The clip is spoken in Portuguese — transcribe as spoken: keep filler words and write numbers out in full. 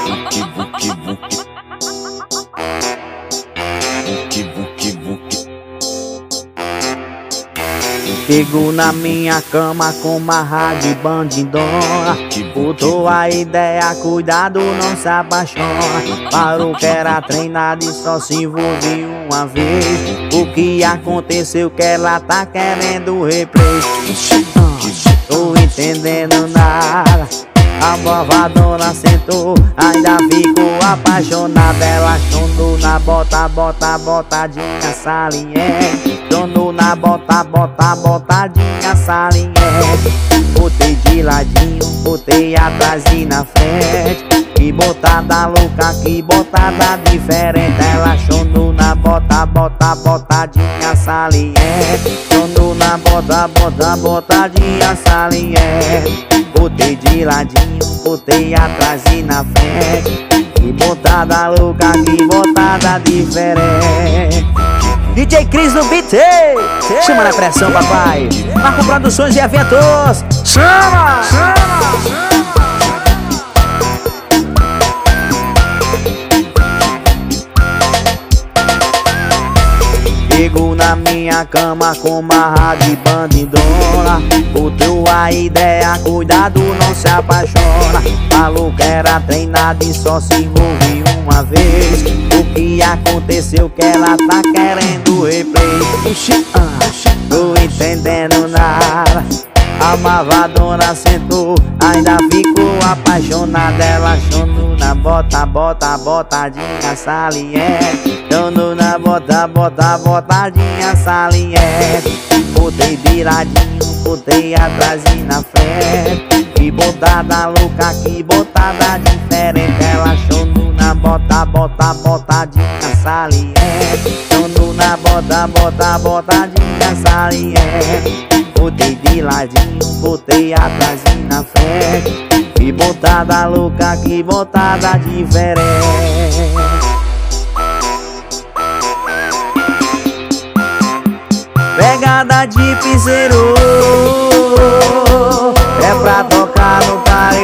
Vuki, vuki, vuki. Vuki, vuki, vuki. Pegou na minha cama com marra de bandidona. Botou a ideia, cuidado, não se apaixona. Parou que era treinado e só se envolveu uma vez. O que aconteceu que ela tá querendo replay. Tô entendendo nada. A malvadona sentou, ainda ficou apaixonada. Ela chonou na bota, bota, botadinha saliente. Chonou na bota, bota, botadinha saliente. Botei de ladinho, botei atrás e na frente. Que botada louca, que botada diferente. Ela chonou na bota, bota, botadinha saliente. Chonou na bota, bota, botadinha saliente. Botei de ladinho, botei atrás e na frente. Que botada louca, que botada diferente. D J Cris no beat, chama na pressão, papai. Marco Produções e Eventos, chama! Chama! Pegou na minha cama com marra de bandidona. Botou a ideia, cuidado, não se apaixona. Falou que era treinado e só se envolveu uma vez. O que aconteceu que ela tá querendo replay. Tô entendendo nada. A malvadona sentou, ainda ficou apaixonada. Ela chonou na bota, bota, botadinha saliente. Chonou na bota, bota, botadinha saliente. Botei de ladinho, botei atrás e na frente. Que botada louca, que botada diferente. Ela chonou na bota, bota, botadinha saliente. Chonou na bota, bota, botadinha saliente. Botei de ladinho, botei atrás e na frente. Que botada louca, que botada diferente. Pegada de piseiro, é pra tocar no parede.